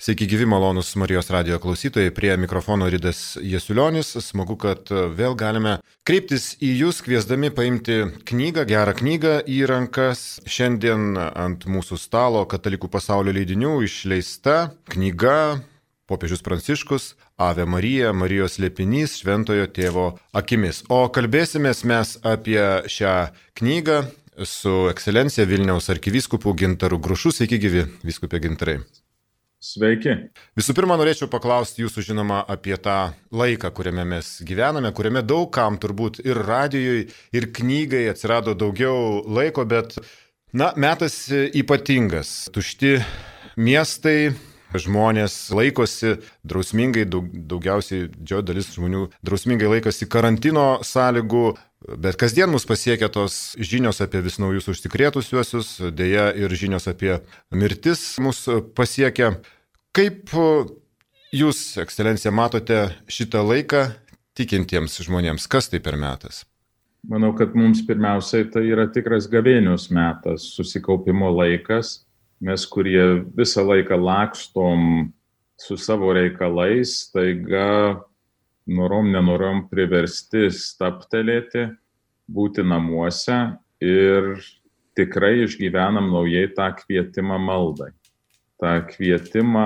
Sveiki gyvi malonus Marijos radijo klausytojai, prie mikrofono Ridas Jasiulionis. Smagu, kad vėl galime kreiptis į jūs, kviesdami paimti knygą, gerą knygą į rankas. Šiandien ant mūsų stalo Katalikų pasaulio leidinių išleista knyga Popiežius Pranciškus Ave Marija, Marijos slėpinys Šventojo Tėvo akimis. O kalbėsimės mes apie šią knygą su ekscelencija Vilniaus arkivyskupu Gintaru Grušu. Sveiki gyvi, vyskupė Gintarai. Sveiki. Visų pirma, norėčiau paklausti jūsų, žinoma, apie tą laiką, kuriame mes gyvename, kuriame daug kam turbūt ir radijui, ir knygai atsirado daugiau laiko, bet, metas ypatingas. Tušti miestai, žmonės laikosi drausmingai, daugiausiai didžioji dalis žmonių drausmingai laikosi karantino sąlygų, bet kasdien mus pasiekia tos žinios apie vis naujus užsikrėtusiuosius, dėja ir žinios apie mirtis mus pasiekia. Kaip jūs, ekscelencija, matote šitą laiką tikintiems žmonėms? Kas tai per metas? Manau, kad mums pirmiausiai tai yra tikras gavėnios metas, susikaupimo laikas. Mes, kurie visą laiką lakstom su savo reikalais, taiga nenorom priversti stabtelėti, būti namuose ir tikrai išgyvenam naujai tą kvietimą maldai. Tą kvietimą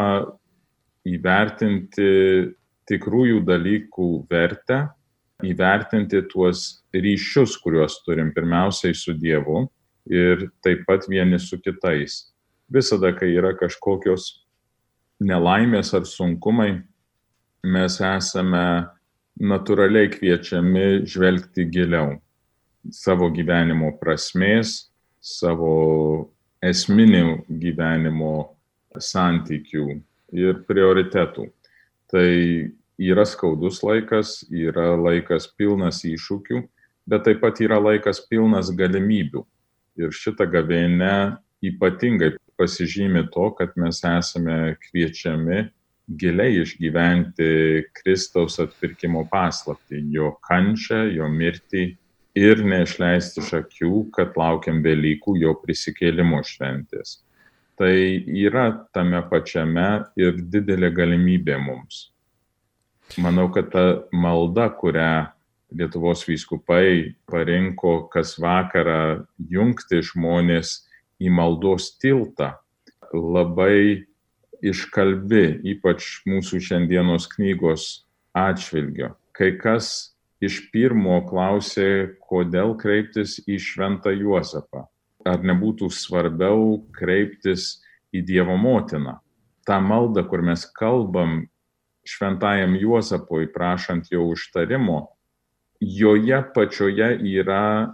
įvertinti tikrųjų dalykų vertę, įvertinti tuos ryšius, kuriuos turim pirmiausiai su Dievu ir taip pat vieni su kitais. Visada, kai yra kažkokios nelaimės ar sunkumai, mes esame natūraliai kviečiami žvelgti giliau savo gyvenimo prasmės, savo esminių gyvenimo santykių ir prioritetų. Tai yra skaudus laikas, yra laikas pilnas iššūkių, bet taip pat yra laikas pilnas galimybių. Ir šitą gavėnią ypatingai pasižymi to, kad mes esame kviečiami giliai išgyventi Kristaus atpirkimo paslaptį, jo kančią, jo mirtį ir neišleisti iš akių, kad laukiam Velykų, jo prisikėlimo šventės. Tai yra tame pačiame ir didelė galimybė mums. Manau, kad ta malda, kurią Lietuvos vyskupai parinko kas vakarą jungti žmonės į maldos tiltą, labai iškalbi, ypač mūsų šiandienos knygos atžvilgio. Kai kas iš pirmo klausė, kodėl kreiptis į Šventą Juozapą. Ar nebūtų svarbiau kreiptis į Dievo motiną. Ta malda, kur mes kalbam Šventajam Juozapui, prašant jo užtarimo, joje pačioje yra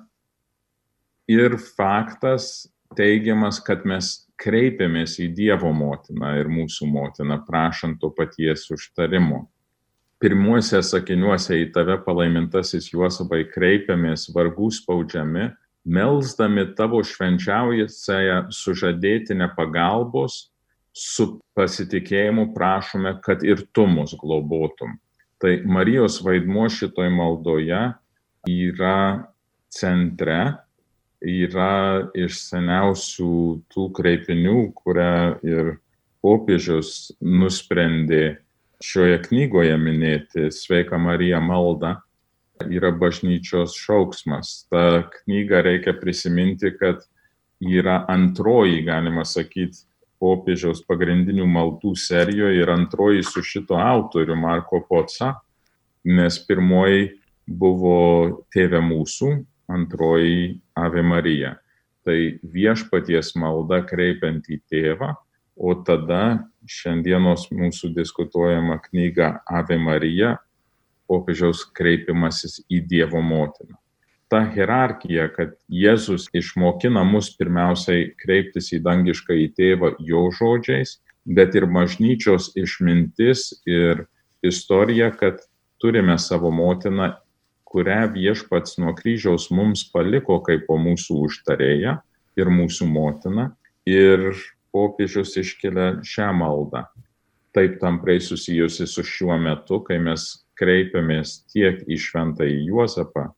ir faktas teigiamas, kad mes kreipiamės į Dievo motiną ir mūsų motiną, prašant to paties užtarimo. Pirmuose sakiniuose į tave, palaimintasis Juozapai, kreipiamės vargų spaudžiami, melsdami tavo švenčiausiąją sužadėtinę pagalbos, su pasitikėjimu prašome, kad ir tu mus globotum. Tai Marijos vaidmuo šitoj maldoje yra centre, yra iš seniausių tų kreipinių, kurią ir popiežius nusprendė šioje knygoje minėti, Sveika Marija malda, yra bažnyčios šauksmas. Ta knyga reikia prisiminti, kad yra antroji, galima sakyti, popiežiaus pagrindinių maldų serijoje ir antroji su šito autoriu Marko Poca, nes pirmoji buvo Tėve mūsų, antroji Ave Marija. Tai viešpaties malda kreipiant į Tėvą, o tada šiandienos mūsų diskutuojama knyga Ave Marija, popiežiaus kreipimasis į Dievo motiną. Ta hierarchija, kad Jėzus išmokina mus pirmiausiai kreiptis į dangišką į Tėvą jo žodžiais, bet ir bažnyčios išmintis ir istorija, kad turime savo motiną, kurią viešpats nuo kryžiaus mums paliko kaip po mūsų užtarėją ir mūsų motiną, ir popiežius iškelia šią maldą. Taip tamprai susijusi su šiuo metu, kai mes kreipiamės tiek į Šventąjį Juozapą,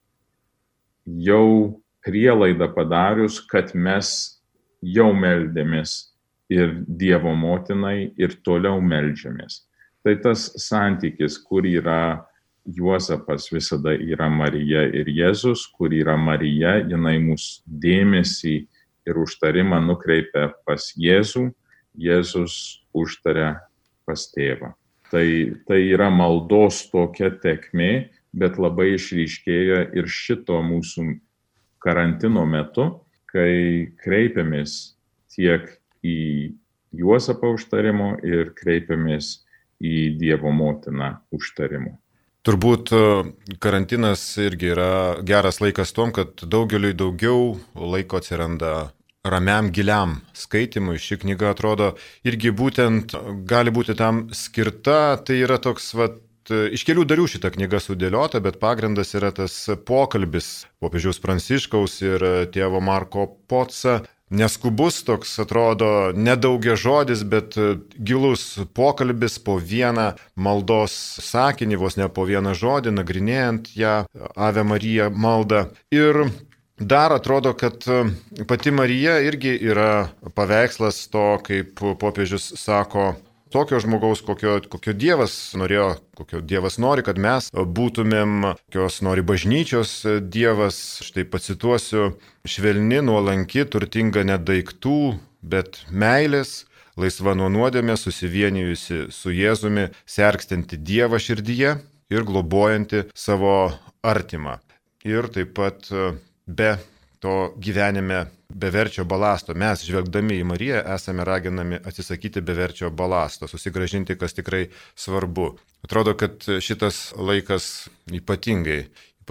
jau prielaidą padarius, kad mes jau meldėmės ir Dievo motinai ir toliau meldžiamės. Tai tas santykis, kur yra Juozapas, visada yra Marija ir Jėzus, kur yra Marija, jinai mūsų dėmesį ir užtarimą nukreipia pas Jėzų, Jėzus užtaria pas tėvą. Tai yra maldos tokia tekmė, bet labai išryškėja ir šito mūsų karantino metu, kai kreipiamės tiek į Juozapą užtarimo ir kreipiamės į Dievo motiną užtarimo. Turbūt karantinas irgi yra geras laikas tom, kad daugeliui daugiau laiko atsiranda ramiam, giliam skaitimui. Ši knyga atrodo irgi būtent gali būti tam skirta. Tai yra toks, iš kelių dalių šita knyga sudėliota, bet pagrindas yra tas pokalbis popiežiaus Pranciškaus ir tėvo Marko Potsa. Neskubus toks, atrodo, nedaugia žodis, bet gilus pokalbis po vieną maldos sakinį, vos ne po vieną žodį, nagrinėjant ją, Ave Marija maldą. Ir dar atrodo, kad pati Marija irgi yra paveikslas to, kaip popiežius sako, tokio žmogaus, kokio Dievas norėjo, kokio Dievas nori, kad mes būtumėm, kokios nori bažnyčios Dievas. Štai pacituosiu: švelni, nuolanki, turtinga ne daiktų, bet meilės, laisva nuo nuodėmės, susivienijusi su Jėzumi, sergstinti Dievą širdyje ir globojanti savo artimą. Ir taip pat be to gyvenime beverčio balasto. Mes, žvelgdami į Mariją, esame raginami atsisakyti beverčio balasto, susigrąžinti, kas tikrai svarbu. Atrodo, kad šitas laikas ypatingai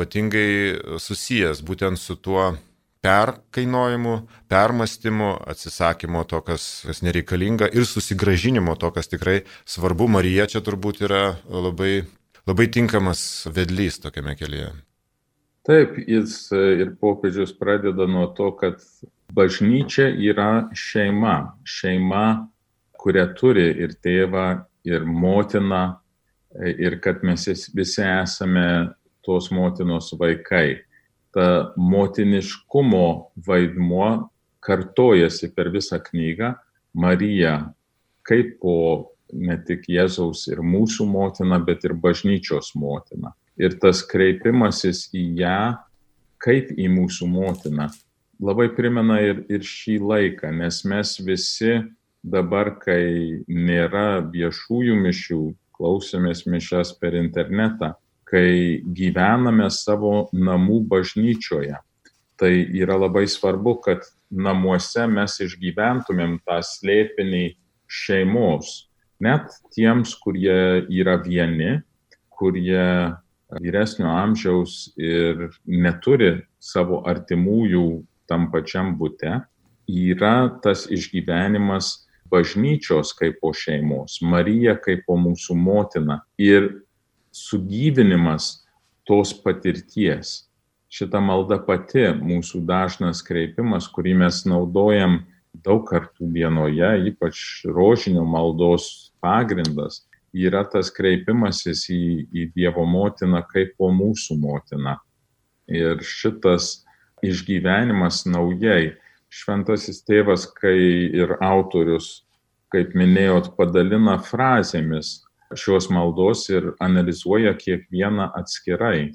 susijęs būtent su tuo perkainojimu, permastymu, atsisakymo to, kas nereikalinga, ir susigrąžinimo to, kas tikrai svarbu. Marija čia turbūt yra labai, labai tinkamas vedlys tokiame kelyje. Taip, jis ir popiežius pradeda nuo to, kad bažnyčia yra šeima, kuria turi ir tėvą, ir motiną, ir kad mes visi esame tos motinos vaikai. Ta motiniškumo vaidmuo kartojasi per visą knygą. Marija kaip po ne tik Jėzaus ir mūsų motina, bet ir bažnyčios motina. Ir tas kreipimasis į ją, kaip į mūsų motiną, labai primena ir šį laiką, nes mes visi dabar, kai nėra viešųjų mišių, klausomės mišias per internetą, kai gyvename savo namų bažnyčioje. Tai yra labai svarbu, kad namuose mes išgyventumėm tą slėpinį šeimos. Net tiems, kurie yra vieni, kurie vyresnio amžiaus ir neturi savo artimųjų tam pačiam bute, yra tas išgyvenimas bažnyčios kaip po šeimos, Marija kaip po mūsų motina ir sugyvinimas tos patirties. Šita malda pati, mūsų dažnas kreipimas, kurį mes naudojam daug kartų dienoje, ypač rožinio maldos pagrindas, yra tas kreipimasis į Dievo motiną kaip po mūsų motiną. Ir šitas išgyvenimas naujai. Šventasis tėvas, kai ir autorius, kaip minėjot, padalina frazėmis šios maldos ir analizuoja kiekvieną atskirai.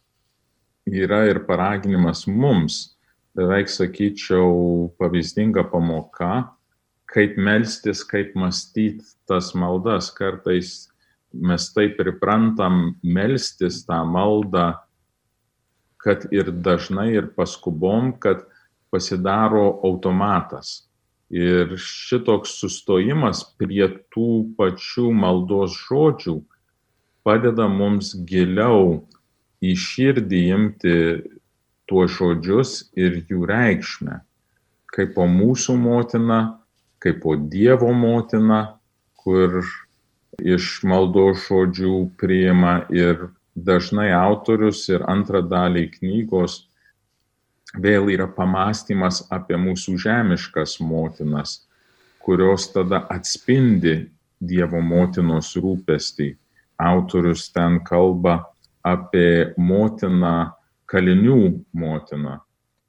Yra ir paraginimas mums, beveik sakyčiau, pavyzdinga pamoka, kaip melstis, kaip mąstyti tas maldas. Kartais mes taip priprantam melstis tą maldą, kad ir dažnai ir paskubom, kad pasidaro automatas. Ir šitoks sustojimas prie tų pačių maldos žodžių padeda mums giliau į širdį imti tuos žodžius ir jų reikšmę. Kaip po mūsų motina, kaip po Dievo motina, kur iš maldos žodžių priima ir dažnai autorius ir antrą dalį knygos vėl yra pamąstymas apie mūsų žemiškas motinas, kurios tada atspindi Dievo motinos rūpestį. Autorius ten kalba apie motiną, kalinių motiną,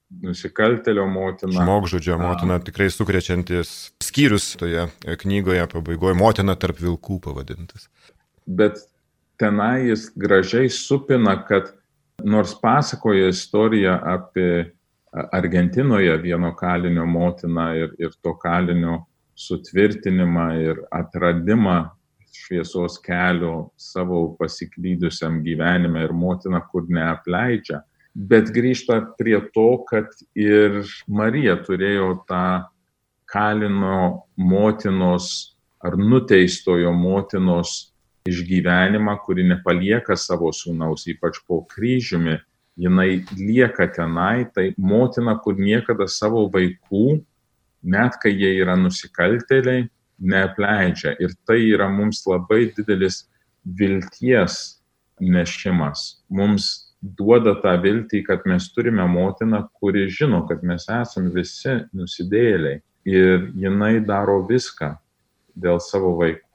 nusikaltėlio motina. Žmogžudžio motina, tikrai sukrečiantis skyrius toje knygoje pabaigoje, motina tarp vilkų pavadintas. Bet tenai jis gražiai supina, kad nors pasakoja istoriją apie Argentinoje vieno kalinio motiną ir to kalinio sutvirtinimą ir atradimą šviesos kelio savo pasiklydusiam gyvenime ir motina, kur neapleidžia. Bet grįžta prie to, kad ir Marija turėjo tą kalino motinos ar nuteistojo motinos išgyvenimą, kuri nepalieka savo sūnaus, ypač po kryžiumi, jinai lieka tenai, tai motina, kur niekada savo vaikų, net kai jie yra nusikaltėliai, neapleidžia. Ir tai yra mums labai didelis vilties nešimas. Mums duoda tą viltį, kad mes turime motiną, kuri žino, kad mes esame visi nusidėjėliai. Ir jinai daro viską dėl savo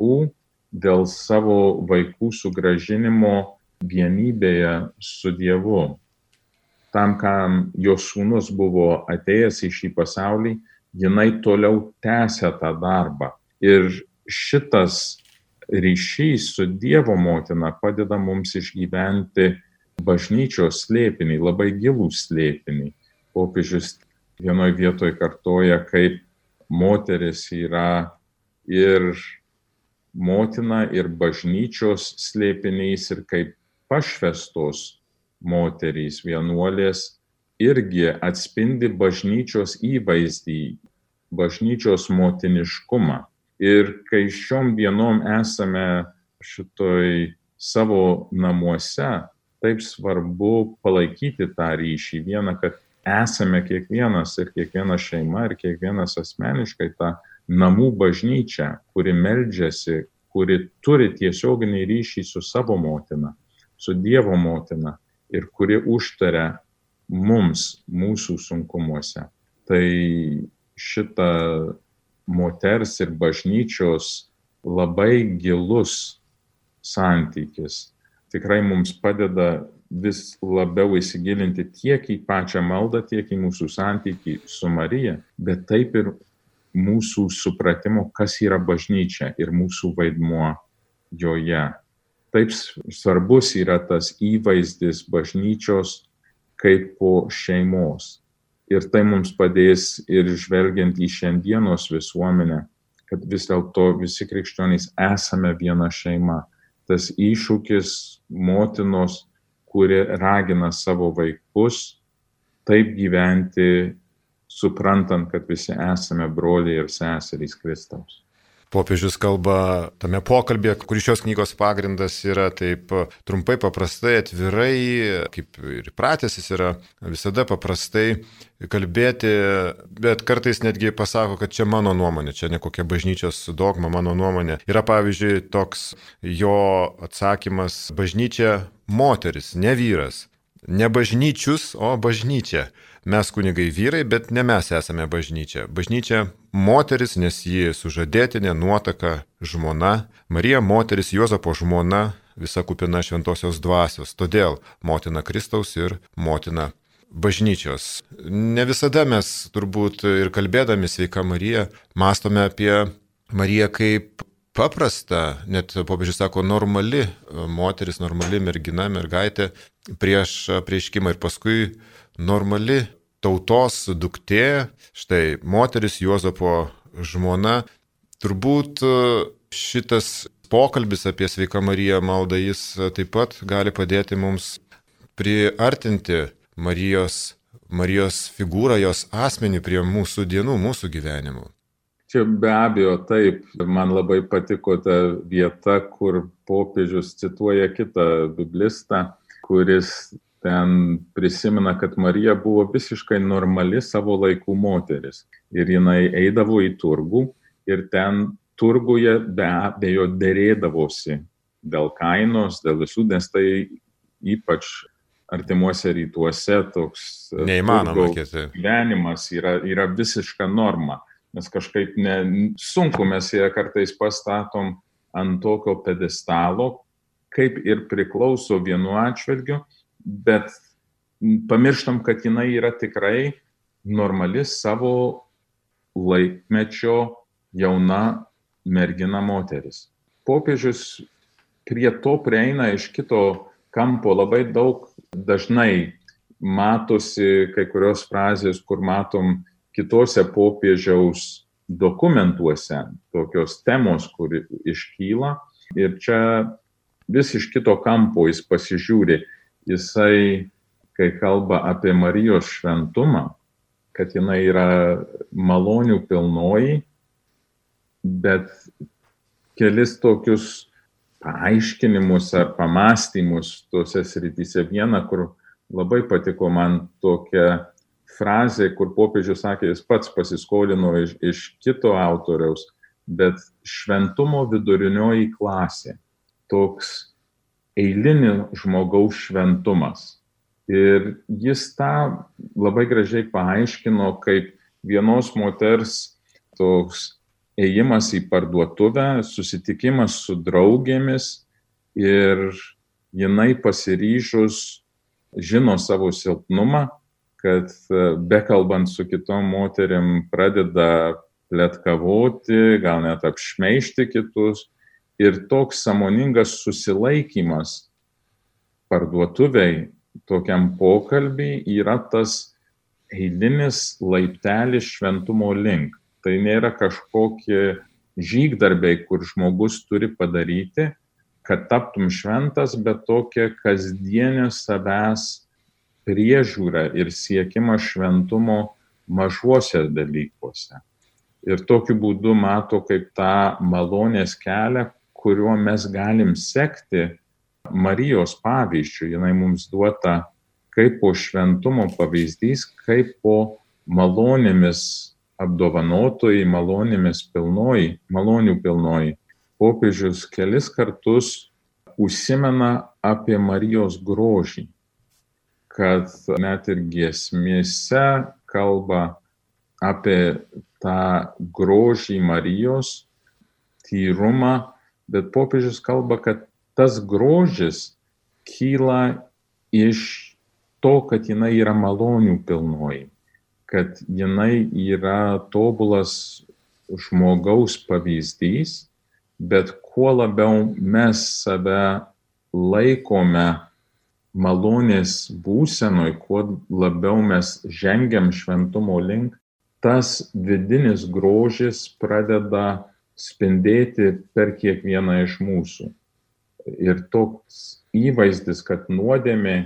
vaikų sugrąžinimo vienybėje su Dievu. Tam, kam jos sūnus buvo atėjęs į šį pasaulį, jinai toliau tęsia tą darbą. Ir šitas ryšys su Dievo motina padeda mums išgyventi bažnyčios slėpinį, labai gilų slėpinį. Popiežius vienoje vietoje kartoja, kaip moteris yra ir motina, ir bažnyčios slėpinys, ir kaip pašvestos moterys, vienuolės, irgi atspindi bažnyčios įvaizdį, bažnyčios motiniškumą. Ir kai šiom dienom esame šitoj savo namuose, taip svarbu palaikyti tą ryšį. Viena, kad esame kiekvienas ir kiekviena šeima ir kiekvienas asmeniškai tą namų bažnyčią, kuri meldžiasi, kuri turi tiesioginį ryšį su savo motina, su Dievo motina ir kuri užtaria mums, mūsų sunkumuose. Tai šita moters ir bažnyčios labai gilus santykis tikrai mums padeda vis labiau įsigilinti tiek į pačią maldą, tiek į mūsų santykį su Marija, bet taip ir mūsų supratimo, kas yra bažnyčia ir mūsų vaidmuo joje. Taip svarbus yra tas įvaizdis bažnyčios kaip po šeimos. Ir tai mums padės ir žvelgiant į šiandienos visuomenę, kad vis dėlto visi krikščionys esame viena šeima. Tas iššūkis motinos, kuri ragina savo vaikus taip gyventi, suprantant, kad visi esame broliai ir seserys Kristaus. Popiežius kalba tame pokalbėje, kur šios knygos pagrindas yra taip trumpai, paprastai, atvirai, kaip ir pratęs jis yra visada paprastai kalbėti, bet kartais netgi pasako, kad čia mano nuomonė, čia ne kokia bažnyčios dogma, mano nuomonė. Yra pavyzdžiui toks jo atsakymas: bažnyčia moteris, ne vyras. Ne bažnyčius, o bažnyčia. Mes kunigai vyrai, bet ne mes esame bažnyčia. Bažnyčia moteris, nes ji sužadėtinė, nuotaka, žmona. Marija moteris, Juozapo žmona, visa kupina šventosios dvasios. Todėl motina Kristaus ir motina bažnyčios. Ne visada mes turbūt ir kalbėdami Sveika Marija mąstome apie Mariją kaip paprasta, net popiežius sako, normali moteris, normali mergina, mergaitė prieš apreiškimą ir paskui normali tautos duktė, štai moteris Juozapo žmona. Turbūt šitas pokalbis apie Sveiką Mariją maldą, jis taip pat gali padėti mums priartinti Marijos figūrą, jos asmenį prie mūsų dienų, mūsų gyvenimų. Čia be abejo taip, man labai patiko ta vieta, kur popiežius cituoja kitą biblistą, kuris ten prisimena, kad Marija buvo visiškai normali savo laikų moteris. Ir jinai eidavo į turgų ir ten turguje be abejo derėdavosi dėl kainos, dėl visų, nes tai ypač artimuose rytuose toks neįmanoma gyvenimas yra visiška norma. Nes kažkaip sunku mes ją kartais pastatom ant tokio pedestalo, kaip ir priklauso vienu atžvilgiu, bet pamirštam, kad jinai yra tikrai normali savo laikmečio jauna mergina moteris. Popiežius prie to prieina iš kito kampo. Labai dažnai matosi kai kurios frazės, kur matom kitose popiežiaus dokumentuose, tokios temos, kur iškyla. Ir čia vis iš kito kampo jis pasižiūri. Jisai, kai kalba apie Marijos šventumą, kad jinai yra malonių pilnoji, bet kelis tokius paaiškinimus ar pamastymus tose srityse. Viena, kur labai patiko man tokia frazė, kur popiežius sakė, jis pats pasiskolino iš kito autoriaus, bet šventumo vidurinioji klasė, toks eilinio žmogaus šventumas. Ir jis tą labai gražiai paaiškino kaip vienos moters toks ėjimas į parduotuvę, susitikimas su draugėmis ir jinai pasiryžus žino savo silpnumą, kad bekalbant su kitom moterim pradeda pletkavoti, gal net apšmeižti kitus. Ir toks sąmoningas susilaikymas parduotuviai tokiam pokalbiui yra tas eilinis laiptelis šventumo link. Tai nėra kažkokie žygdarbiai, kur žmogus turi padaryti, kad taptum šventas, bet tokia kasdienė savęs priežiūra ir siekimas šventumo mažuose dalykuose. Ir tokiu būdu mato kaip tą malonės kelią, kuriuo mes galim sekti Marijos pavyzdžių. Jinai mums duota kaip po šventumo pavyzdys, kaip po malonėmis apdovanotojai, malonių pilnoji. Popiežius kelis kartus užsimena apie Marijos grožį, kad net ir giesmėse kalba apie tą grožį Marijos, tyrumą, bet popiežius kalba, kad tas grožis kyla iš to, kad jinai yra malonių pilnoji, kad jinai yra tobulas žmogaus pavyzdys, bet kuo labiau mes save laikome malonės būsenoj, kuo labiau mes žengiam šventumo link, tas vidinis grožis pradeda spindėti per kiekvieną iš mūsų. Ir toks įvaizdis, kad nuodėmė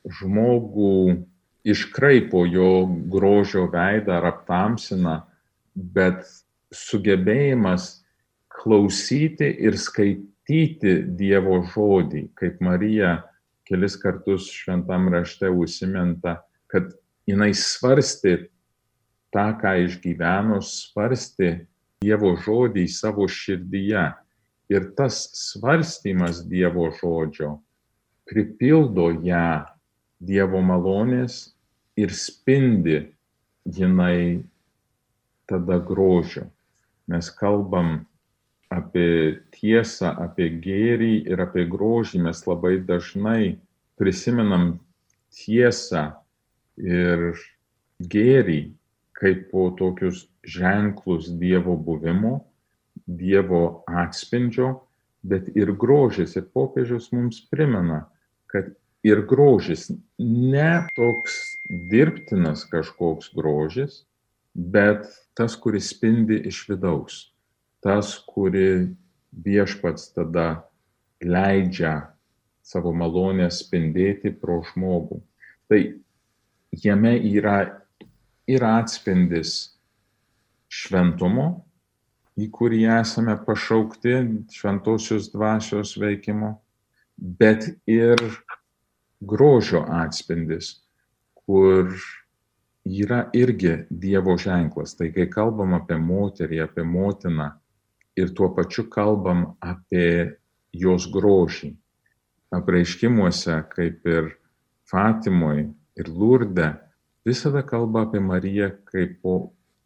žmogų iškraipo jo grožio veidą ar aptamsina, bet sugebėjimas klausyti ir skaityti Dievo žodį, kaip Marija kelis kartus šventam rašte užsiminta, kad jinai svarstė tą, ką išgyveno, svarstė Dievo žodį savo širdyje. Ir tas svarstymas Dievo žodžio pripildo ją Dievo malonės ir spindi jinai tada grožio. Mes kalbam apie tiesą, apie gėrį ir apie grožį. Mes labai dažnai prisimenam tiesą ir gėrį kaip po tokius ženklus Dievo buvimo, Dievo atspindžio, bet ir grožis. Ir popiežius mums primena, kad ir grožis ne toks dirbtinas kažkoks grožis, bet tas, kuris spindi iš vidaus. Tas, kuri viešpats tada leidžia savo malonę spindėti pro žmogų. Tai jame yra ir atspindis šventumo, į kurį esame pašaukti, šventosios dvasios veikimo, bet ir grožio atspindis, kur yra irgi Dievo ženklas. Tai kai kalbam apie moterį, apie motiną ir tuo pačiu kalbam apie jos grožį. Apreiškimuose, kaip ir Fatimoj ir Lurde, visada kalba apie Mariją kaip po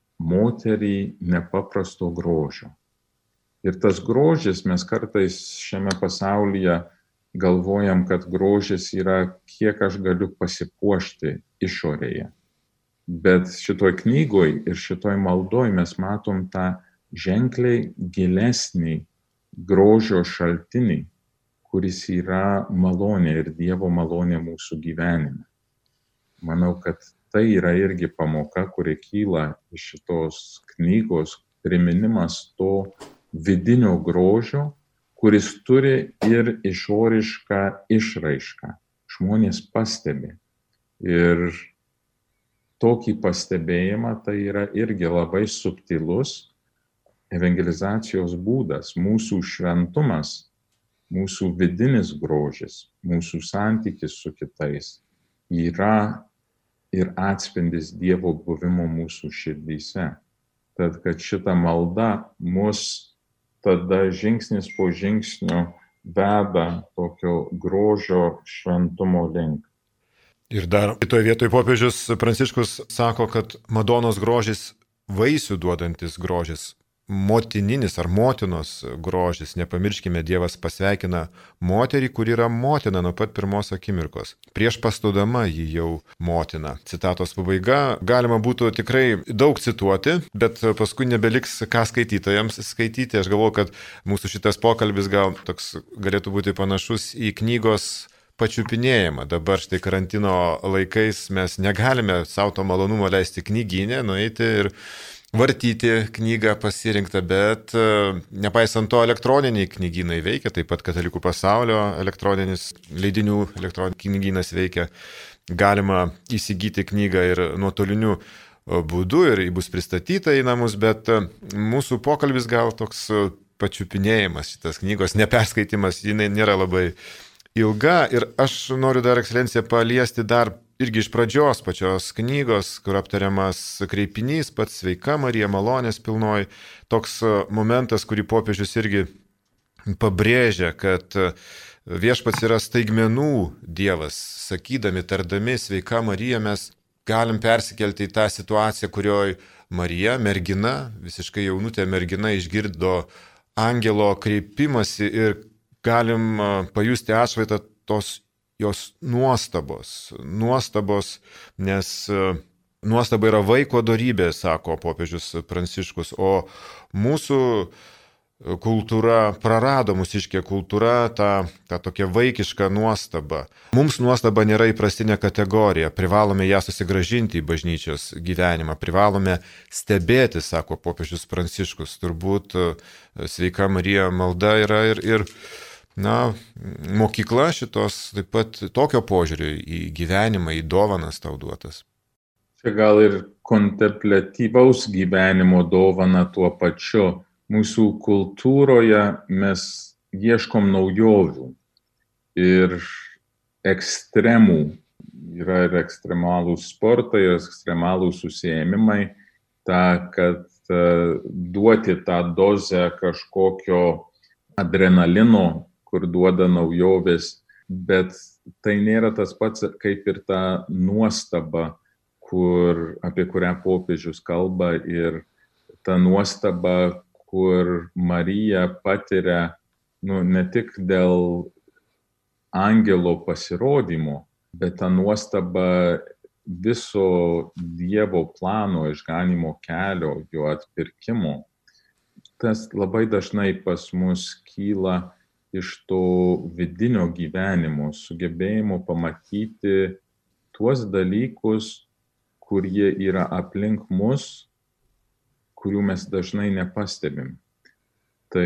moterį nepaprasto grožio. Ir tas grožis, mes kartais šiame pasaulyje galvojam, kad grožis yra, kiek aš galiu pasipuošti išorėje. Bet šitoj knygoj ir šitoj maldoj mes matom tą ženkliai gilesnį grožio šaltinį, kuris yra malonė ir Dievo malonė mūsų gyvenime. Manau, kad tai yra irgi pamoka, kuri kyla iš šitos knygos, priminimas to vidinio grožio, kuris turi ir išorišką išraišką. Žmonės pastebi. Ir tokį pastebėjimą tai yra irgi labai subtilus evangelizacijos būdas, mūsų šventumas, mūsų vidinis grožis, mūsų santykis su kitais yra ir atspindis Dievo buvimo mūsų širdyse. Tad, kad šita malda mus tada žingsnis po žingsnio veda tokio grožio šventumo link. Ir dar kitoje vietoje popiežius Pranciškus sako, kad Madonos grožis vaisių duodantis grožis, motininis ar motinos grožis. Nepamirškime, Dievas pasveikina moterį, kuri yra motina nuo pat pirmos akimirkos. Prieš pastudama ji jau motina. Citatos pabaiga. Galima būtų tikrai daug cituoti, bet paskui nebeliks ką skaitytojams skaityti. Aš galvoju, kad mūsų šitas pokalbis gal toks galėtų būti panašus į knygos pačiupinėjimą. Dabar štai karantino laikais mes negalime savo to malonumo leisti knygyne, nueiti ir vartyti knygą pasirinktą, bet nepaisant to elektroniniai knygynai veikia, taip pat Katalikų pasaulio elektroninis leidinių elektroninis knygynas veikia. Galima įsigyti knygą ir nuotoliniu būdu ir bus pristatyta į namus, bet mūsų pokalbis gal toks pačiupinėjimas šitas knygos, neperskaitimas, jinai nėra labai ilga ir aš noriu dar, ekscelencija, paliesti dar irgi iš pradžios pačios knygos, kur aptariamas kreipinys, pats sveika Marija, malonės pilnoji, toks momentas, kurį popiežius irgi pabrėžia, kad viešpats yra staigmenų Dievas, sakydami, tardami sveika Marija, mes galim persikelti į tą situaciją, kurioje Marija, mergina, visiškai jaunutė mergina, išgirdo angelo kreipimąsi ir galim pajusti atšvaitą tos jos nuostabos, nes nuostaba yra vaiko dorybė, sako popiežius Pranciškus, o mūsų kultūra prarado, mūsiškė kultūra, tą tokią vaikišką nuostabą. Mums nuostaba nėra įprastinė kategorija, privalome ją susigrąžinti į bažnyčios gyvenimą, privalome stebėti, sako popiežius Pranciškus. Turbūt sveika Marija malda yra ir mokykla šitos taip pat tokio požiūrio į gyvenimą, į dovanas tau duotas. Čia gal ir kontempliatyvaus gyvenimo dovana tuo pačiu. Mūsų kultūroje mes ieškom naujovių ir ekstremų. Yra ir ekstremalūs sportai, ir ekstremalūs užsiėmimai. Kad duoti tą dozę kažkokio adrenalino, kur duoda naujovės, bet tai nėra tas pats kaip ir ta nuostaba, apie kurią popiežius kalba, ir ta nuostaba, kur Marija patiria ne tik dėl angelo pasirodymo, bet ta nuostaba viso Dievo plano, išganymo kelio, jo atpirkimo. Tas labai dažnai pas mus kyla iš to vidinio gyvenimo, sugebėjimo pamatyti tuos dalykus, kurie yra aplink mus, kurių mes dažnai nepastebim. Tai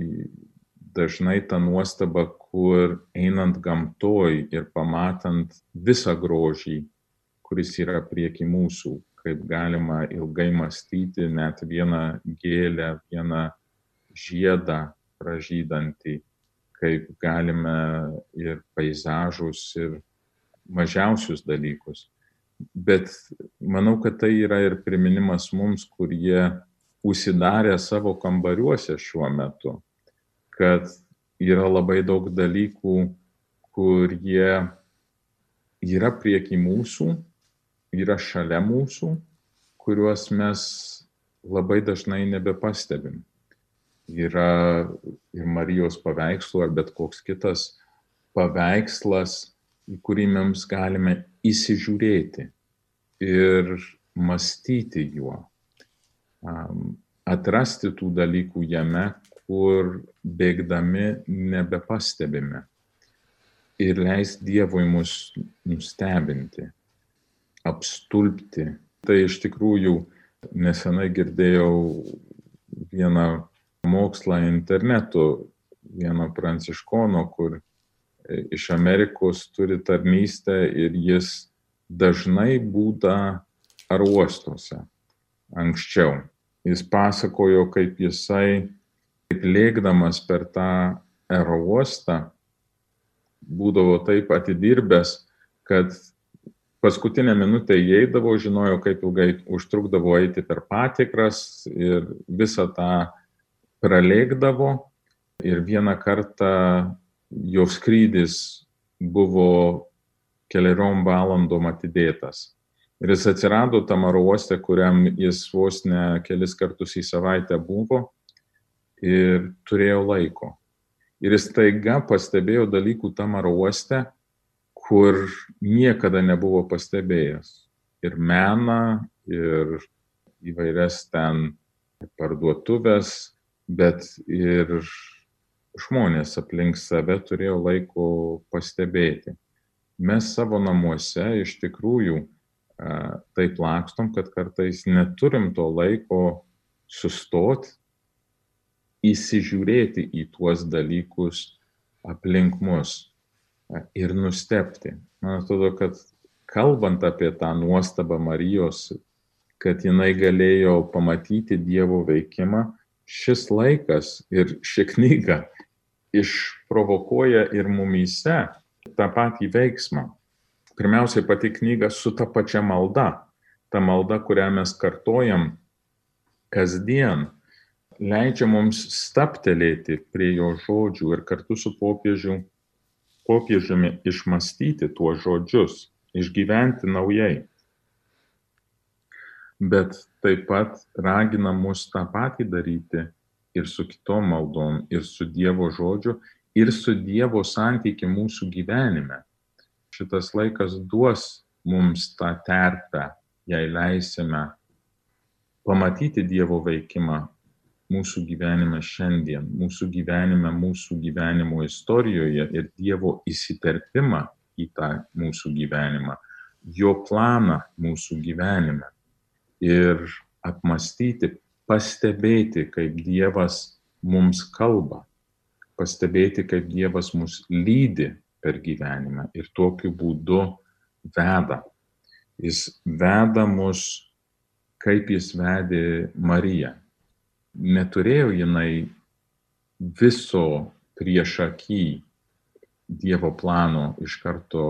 dažnai ta nuostaba, kur einant gamtoj ir pamatant visą grožį, kuris yra prieki mūsų, kaip galima ilgai mąstyti net vieną gėlę, vieną žiedą pražydantį, kaip galime ir peizažus, ir mažiausius dalykus. Bet manau, kad tai yra ir priminimas mums, kurie užsidarę savo kambariuose šiuo metu, kad yra labai daug dalykų, kurie yra prieki mūsų, yra šalia mūsų, kuriuos mes labai dažnai nebepastebim. Yra ir Marijos paveikslų, ar bet koks kitas paveikslas, į kurį mes galime įsižiūrėti ir mąstyti juo, atrasti tų dalykų jame, kur bėgdami nebepastebime ir leist Dievui mus nustebinti, apstulbti. Tai iš tikrųjų nesenai girdėjau vieną mokslą internetu, vieno pranciškono, kur iš Amerikos turi tarnystę ir jis dažnai būna aerouostuose anksčiau. Jis pasakojo, kaip jisai, kaip lėkdamas per tą aerouostą, būdavo taip atidirbęs, kad paskutinę minutę įeidavo, žinojo, kaip ilgai užtrukdavo eiti per patikras ir visą tą pralėkdavo. Ir vieną kartą jo skrydis buvo keliom valandom atidėtas. Ir jis atsirado tam aerouoste, kuriam jis vos ne kelis kartus į savaitę buvo ir turėjo laiko. Ir jis taiga pastebėjo dalykų tam aerouoste, kur niekada nebuvo pastebėjęs. Ir meną, ir įvairias ten parduotuvės, bet ir žmonės aplink save turėjo laiko pastebėti. Mes savo namuose iš tikrųjų taip lakstom, kad kartais neturim to laiko sustoti, įsižiūrėti į tuos dalykus aplink mus ir nustebti. Man atrodo, kad kalbant apie tą nuostabą Marijos, kad jinai galėjo pamatyti Dievo veikimą, šis laikas ir ši knyga išprovokuoja ir mumyse tą patį veiksmą. Pirmiausiai pati knyga su ta pačia malda. Ta malda, kurią mes kartojam kasdien, leidžia mums stabtelėti prie jo žodžių ir kartu su popiežiumi išmąstyti tuos žodžius, išgyventi naujai. Bet taip pat ragina mus tą patį daryti ir su kitom maldom, ir su Dievo žodžiu, ir su Dievo santykiu mūsų gyvenime. Šitas laikas duos mums tą terpę, jei leisime pamatyti Dievo veikimą mūsų gyvenime šiandien, mūsų gyvenimo istorijoje ir Dievo įsiterpimą į tą mūsų gyvenimą, jo planą mūsų gyvenime ir apmąstyti, pastebėti, kaip Dievas mums kalba, pastebėti, kaip Dievas mus lydi per gyvenimą ir tokiu būdu veda. Jis veda mus, kaip jis vedė Mariją. Neturėjo jinai viso priešaky Dievo plano iš karto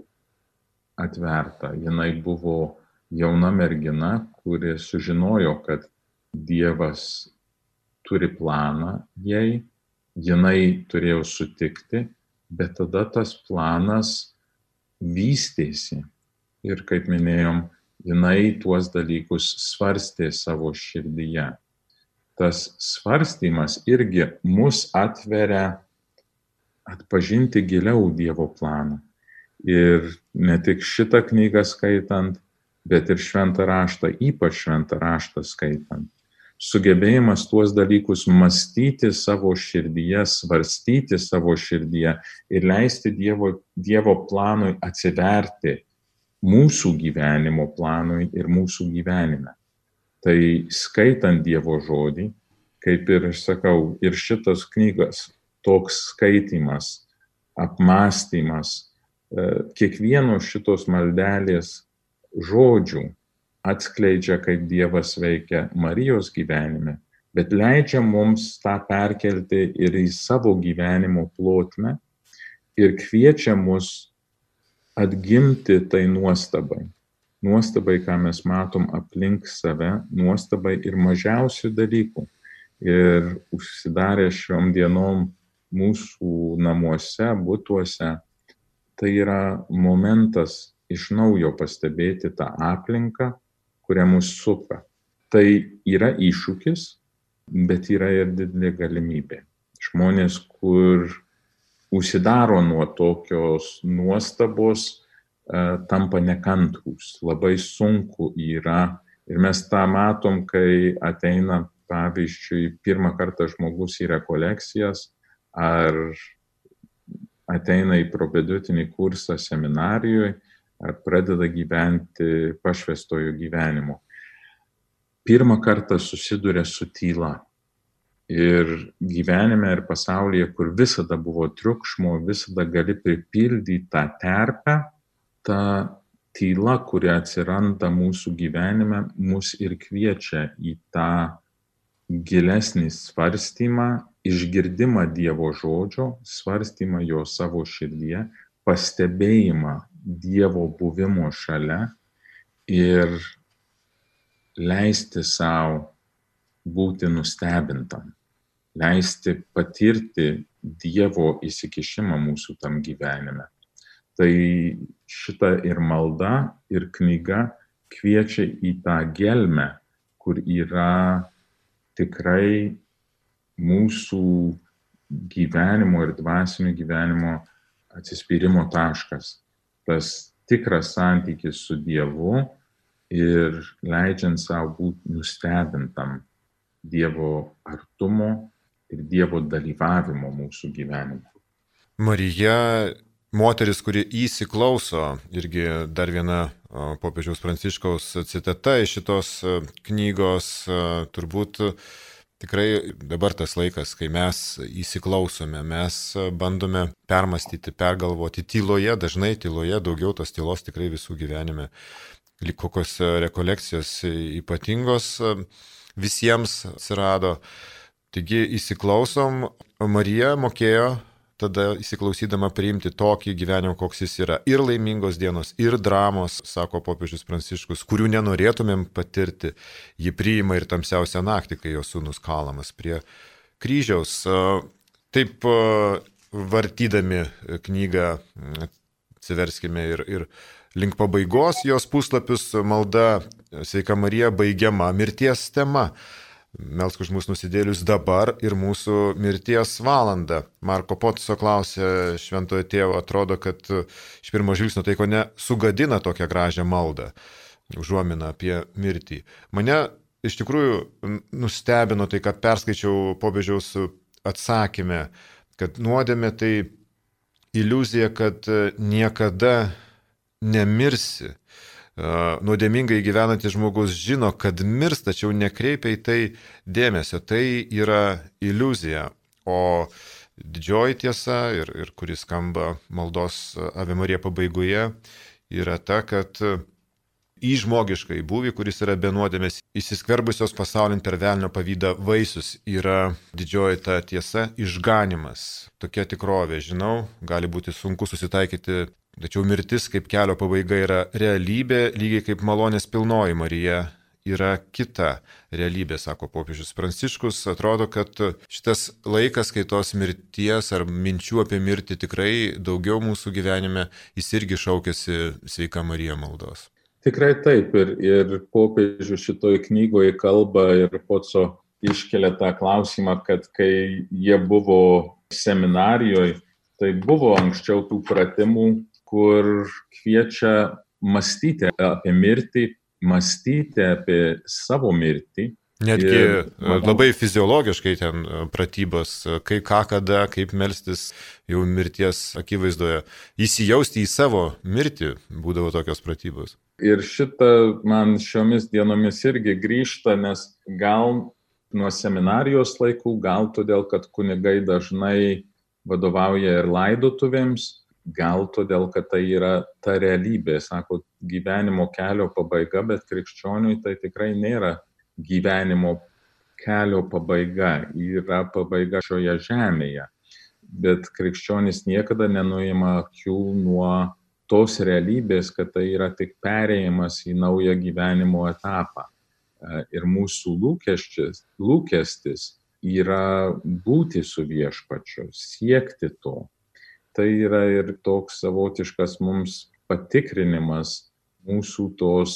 atverta. Jinai buvo jauna mergina, kuri sužinojo, kad Dievas turi planą jai, jinai turėjo sutikti, bet tada tas planas vystėsi. Ir kaip minėjom, jinai tuos dalykus svarstė savo širdyje. Tas svarstymas irgi mus atveria atpažinti giliau Dievo planą. Ir ne tik šitą knygą skaitant, bet ir šventą raštą, ypač šventą raštą skaitant. Sugebėjimas tuos dalykus mąstyti savo širdyje, svarstyti savo širdyje ir leisti Dievo planui atsiverti mūsų gyvenimo planui ir mūsų gyvenime. Tai skaitant Dievo žodį, kaip ir aš sakau, ir šitas knygas, toks skaitimas, apmąstymas, kiekvieno šitos maldelės žodžių atskleidžia, kaip Dievas veikia Marijos gyvenime, bet leidžia mums tą perkelti ir į savo gyvenimo plotmę ir kviečia mus atgimti tai nuostabai. Nuostabai, ką mes matom aplink save, nuostabai ir mažiausių dalykų. Ir užsidarę šiom dienom mūsų namuose, butuose, tai yra momentas iš naujo pastebėti tą aplinką, kurią mus supa. Tai yra iššūkis, bet yra ir didelė galimybė. Žmonės, kur užsidaro nuo tokios nuostabos, tampa nekantrūs, labai sunku yra. Ir mes tą matom, kai ateina, pavyzdžiui, pirmą kartą žmogus į rekolekcijas ar ateina į propedeutinį kursą seminarijoje ar pradeda gyventi pašvęstojo gyvenimo. Pirmą kartą susiduria su tyla. Ir gyvenime ir pasaulyje, kur visada buvo triukšmo, visada gali pripildyti tą terpę, ta tyla, kuri atsiranda mūsų gyvenime, mus ir kviečia į tą gilesnį svarstymą, išgirdimą Dievo žodžio, svarstymą jo savo širdyje, pastebėjimą Dievo buvimo šalia ir leisti savo būti nustebintam, leisti patirti Dievo įsikišimą mūsų tam gyvenime. Tai šita ir malda, ir knyga kviečia į tą gelmę, kur yra tikrai mūsų gyvenimo ir dvasinio gyvenimo atsispyrimo taškas. Tas tikras santykis su Dievu ir leidžiant savo būti nustebintam Dievo artumo ir Dievo dalyvavimo mūsų gyvenime. Marija, moteris, kuri įsiklauso, irgi dar viena popiežiaus Pranciškaus citata iš šitos knygos, turbūt tikrai dabar tas laikas, kai mes įsiklausome, mes bandome permastyti, pergalvoti tyloje, dažnai tyloje, daugiau tos tylos tikrai visų gyvenime. Lyg kokios rekolekcijos ypatingos visiems atsirado. Taigi įsiklausom, Marija mokėjo tada įsiklausydama priimti tokį gyvenimą, koks jis yra. Ir laimingos dienos, ir dramos, sako popiežius Pranciškus, kurių nenorėtumėm patirti. Ji priima ir tamsiausią naktį, kai jo sūnus kalamas prie kryžiaus. Taip vartydami knygą atsiverskime ir link pabaigos jos puslapius malda Sveika Marija baigiama mirties tema. Melsk už mūsų nusidėlius dabar ir mūsų mirties valandą. Marko Potiso klausė šventojo tėvo, atrodo, kad iš pirmo žvilgsnio tai ko ne sugadina tokią gražią maldą, užuominą apie mirtį. Mane iš tikrųjų nustebino tai, kad perskaičiau popiežiaus atsakymę, kad nuodėmė tai iliuzija, kad niekada nemirsi. Nuodėmingai gyvenantis žmogus žino, kad mirs, tačiau nekreipia į tai dėmesio. Tai yra iliuzija. O didžioji tiesa, ir kuris skamba maldos Ave Marija pabaigoje, yra ta, kad į žmogiškai būvį, kuris yra be nuodėmės, įsiskverbusios pasaulin per velnio pavydą vaisius, yra didžioji ta tiesa, išganimas. Tokia tikrovė, žinau, gali būti sunku susitaikyti. Tačiau mirtis kaip kelio pabaiga yra realybė, lygiai kaip malonės pilnoji Marija yra kita realybė, sako popiežius Pranciškus. Atrodo, kad šitas laikas, kai tos mirties ar minčių apie mirtį tikrai daugiau mūsų gyvenime, jis irgi šaukėsi Sveika Marija maldos. Tikrai taip, ir popiežius šitoj knygoje kalba ir Poco iškelia tą klausimą, kad kai jie buvo seminarijoje, tai buvo anksčiau tų pratimų, kur kviečia mąstyti apie mirtį, mąstyti apie savo mirtį. Netgi labai fiziologiškai ten pratybos, kai ką, kada, kaip melstis jau mirties akivaizdoje. Įsijausti į savo mirtį būdavo tokios pratybos. Ir šitą man šiomis dienomis irgi grįžta, nes gal nuo seminarijos laikų, gal todėl, kad kunigai dažnai vadovauja ir laidotuvėms, gal todėl, kad tai yra ta realybė, sako, gyvenimo kelio pabaiga, bet krikščioniui tai tikrai nėra gyvenimo kelio pabaiga, yra pabaiga šioje žemėje. Bet krikščionis niekada nenuima akių nuo tos realybės, kad tai yra tik perėjimas į naują gyvenimo etapą. Ir mūsų lūkestis yra būti su viešpačiu, siekti to. Tai yra ir toks savotiškas mums patikrinimas mūsų tos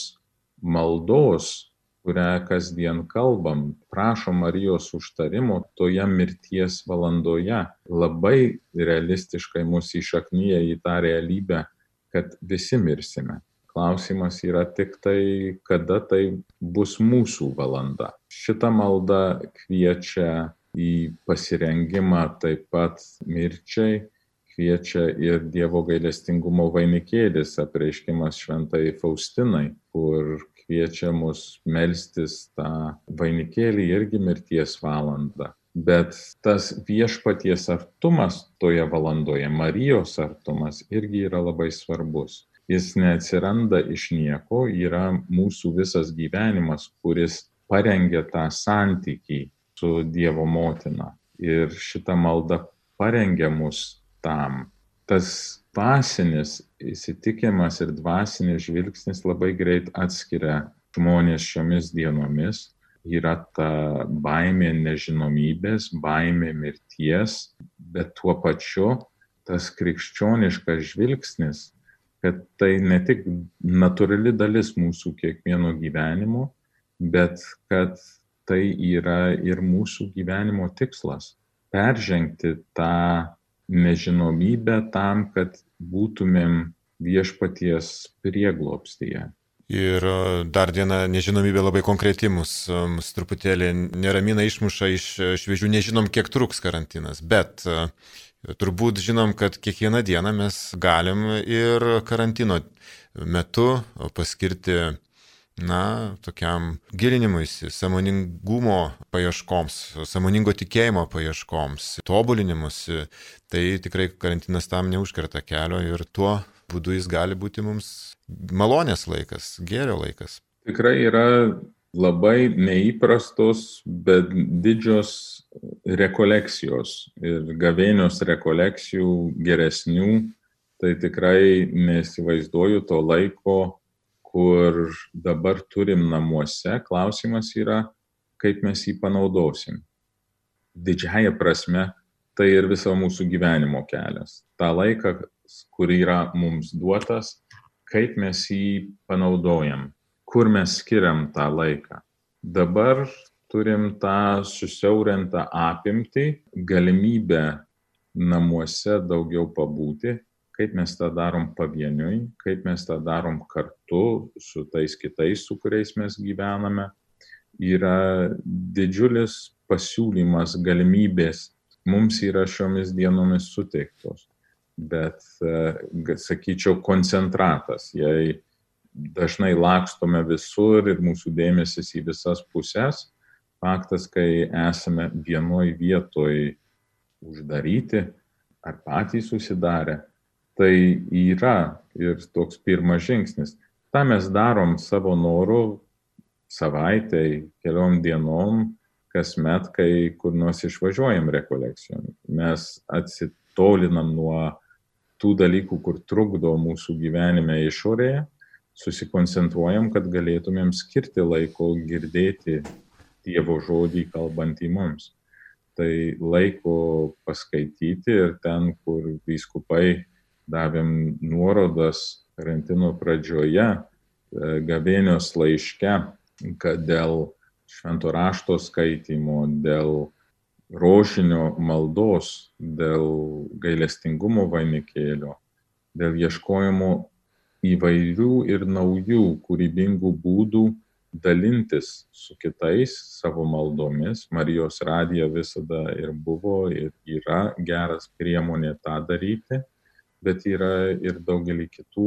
maldos, kurią kasdien kalbam, prašom Marijos užtarimo toje mirties valandoje. Labai realistiškai mus įšaknyja į tą realybę, kad visi mirsime. Klausimas yra tik tai, kada tai bus mūsų valanda. Šita malda kviečia į pasirengimą taip pat mirčiai, kviečia ir Dievo gailestingumo vainikėlis, apreiškimas šventai Faustinai, kur kviečia mus melstis tą vainikėlį irgi mirties valandą. Bet tas viešpaties artumas toje valandoje, Marijos artumas irgi yra labai svarbus. Jis neatsiranda iš nieko, yra mūsų visas gyvenimas, kuris parengia tą santykį su Dievo motina. Ir šita malda parengia mus tam. Tas dvasinis įsitikinimas ir dvasinis žvilgsnis labai greit atskiria žmonės šiomis dienomis. Yra ta baimė nežinomybės, baimė mirties, bet tuo pačiu tas krikščioniškas žvilgsnis, kad tai ne tik natūrali dalis mūsų kiekvieno gyvenimo, bet kad tai yra ir mūsų gyvenimo tikslas. Peržengti tą nežinomybę tam, kad būtumėm viešpaties prieglobstyje. Ir dar viena nežinomybė labai konkreti mus truputėlį neramina, išmuša iš šviežių, nežinom, kiek truks karantinas, bet turbūt žinom, kad kiekvieną dieną mes galim ir karantino metu paskirti, tokiam gilinimuisi, sąmoningumo paieškoms, sąmoningo tikėjimo paieškoms, tobulinimusi. Tai tikrai karantinas tam neužkerta kelio ir tuo būdu jis gali būti mums malonės laikas, gėrio laikas. Tikrai yra labai neįprastos, bet didžios rekolekcijos ir gavėnios rekolekcijų geresnių. Tai tikrai neįsivaizduoju to laiko, kur dabar turim namuose. Klausimas yra, kaip mes jį panaudosim. Didžiąja prasme, tai ir viso mūsų gyvenimo kelias. Ta laika, kur yra mums duotas, kaip mes jį panaudojam, kur mes skiriam tą laiką. Dabar turim tą susiaurintą apimtį, galimybę namuose daugiau pabūti, kaip mes tą darom pavieniui, kaip mes tą darom kartu su tais kitais, su kuriais mes gyvename. Yra didžiulis pasiūlymas, galimybės mums yra šiomis dienomis suteiktos. Bet, sakyčiau, koncentratas, jei dažnai lakstome visur ir mūsų dėmesys į visas pusės, faktas, kai esame vienoj vietoj uždaryti ar patys susidarę, tai yra ir toks pirmas žingsnis. Ta mes darom savo noru savaitai, keliom dienom, kasmet, kai kur nors išvažiuojam rekolekcijom. Mes atsitolinam nuo tų dalykų, kur trukdo mūsų gyvenime išorėje, susikoncentruojam, kad galėtumėm skirti laiko girdėti Dievo žodį kalbantį mums. Tai laiko paskaityti ir ten, kur vyskupai davėm nuorodas karantino pradžioje, gavėnios laiške, kad dėl švento rašto skaitymo, dėl rožinio maldos, dėl gailestingumo vainikėlio, dėl ieškojimo įvairių ir naujų kūrybingų būdų dalintis su kitais savo maldomis. Marijos radija visada ir buvo ir yra geras priemonė tą daryti, bet yra ir daugelį kitų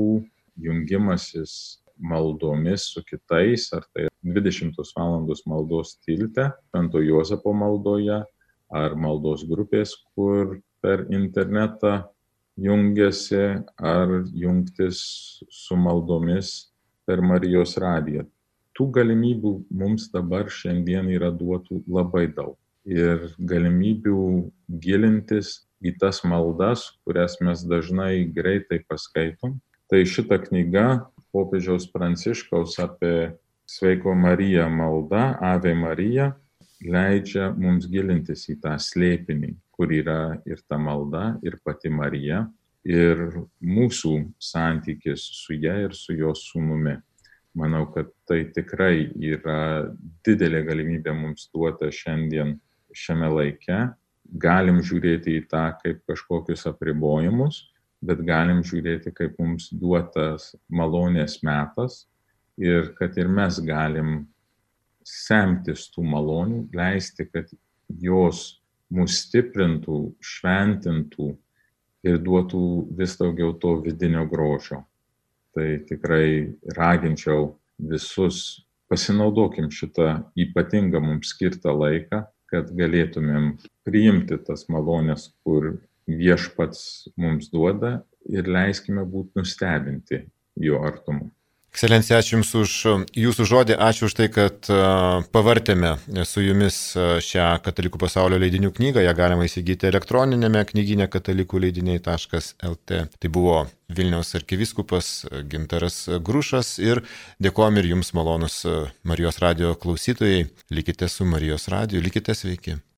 jungimasis maldomis su kitais, ar tai 20 valandos maldos tilte, Švento Juozapo maldoje, ar maldos grupės, kur per internetą jungiasi, ar jungtis su maldomis per Marijos radiją. Tų galimybių mums dabar šiandien yra duotų labai daug. Ir galimybių gilintis į tas maldas, kurias mes dažnai greitai paskaitom. Tai šita knyga popiežiaus Pranciškaus apie Sveiko Mariją maldą, Ave Marija, leidžia mums gilintis į tą slėpinį, kur yra ir ta malda, ir pati Marija, ir mūsų santykis su ja ir su jos sūnumi. Manau, kad tai tikrai yra didelė galimybė mums duota šiandien šiame laike. Galim žiūrėti į tą kaip kažkokius apribojimus, bet galim žiūrėti, kaip mums duotas malonės metas ir kad ir mes galim semtis tų malonių, leisti, kad jos mus stiprintų, šventintų ir duotų vis daugiau to vidinio grožio. Tai tikrai raginčiau visus, pasinaudokim šitą ypatingą mums skirtą laiką, kad galėtumėm priimti tas malonės, kur Viešpats mums duoda ir leiskime būti nustebinti jo artumu. Ekscelencija, ačiū Jums už Jūsų žodį, ačiū už tai, kad pavartėme su Jumis šią Katalikų pasaulio leidinių knygą. Ją galima įsigyti elektroninėme knygyne katalikų-leidiniai.lt. Tai buvo Vilniaus arkivyskupas Gintaras Grušas ir dėkojame ir Jums, malonus Marijos radijo klausytojai. Likite su Marijos radiju, likite sveiki.